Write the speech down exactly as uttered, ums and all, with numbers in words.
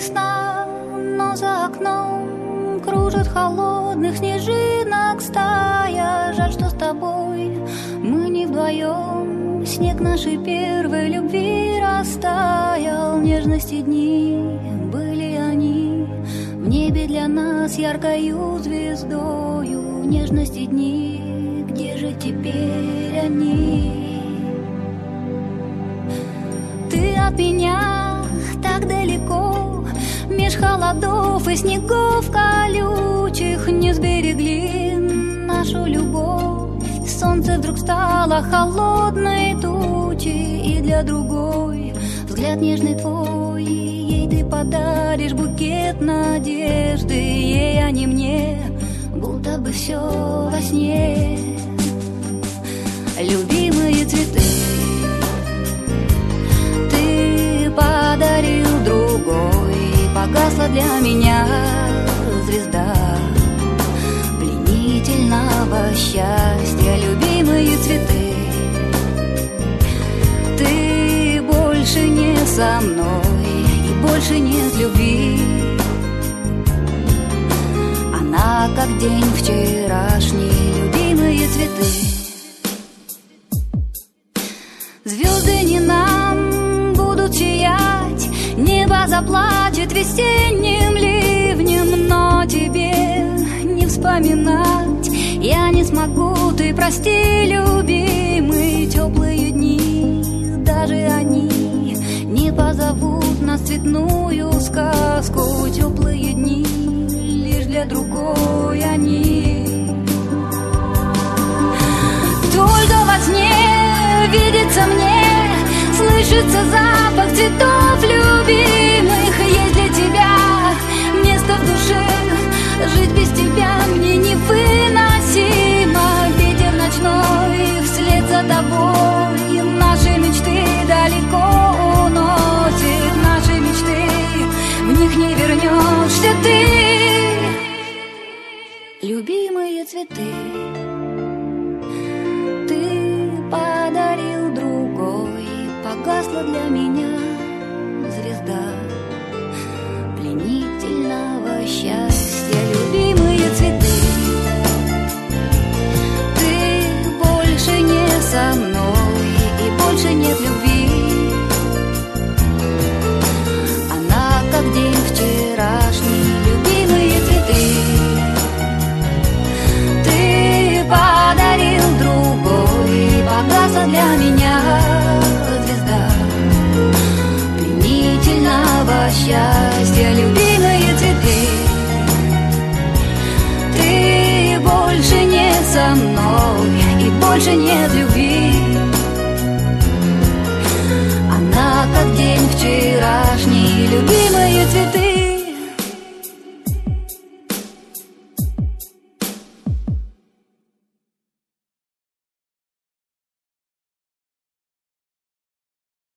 весна, но за окном кружит холодных снежинок стая. Жаль, что с тобой мы не вдвоем. Снег нашей первой любви растаял. Нежности дни были они в небе для нас яркою звездою. Нежности дни, где же теперь они? Ты от меня так далеко, меж холодов и снегов колючих. Не сберегли нашу любовь. Солнце вдруг стало холодной тучей, и для другой взгляд нежный твой. Ей ты подаришь букет надежды, ей, а не мне, будто бы все во сне. Любимые цветы ты подарил другой, погасла для меня звезда пленительного счастья. Любимые цветы ты больше не со мной и больше нет любви. Она как день вчерашний. Любимые цветы. Звезды не нам будут сиять, небо заплачет весенним ливнем, но тебе не вспоминать я не смогу. Ты прости, любимый, теплые дни, даже они не позовут нас в цветную сказку. Теплые дни лишь для другой они. Только во сне видится мне, слышится запах цветов любимых. Есть для тебя место в душе, жить без тебя мне невыносимо. Ветер ночной вслед за тобой наши мечты далеко уносит. Наши мечты, в них не вернешься ты. Любимые цветы ты подарил другой, погасла для меня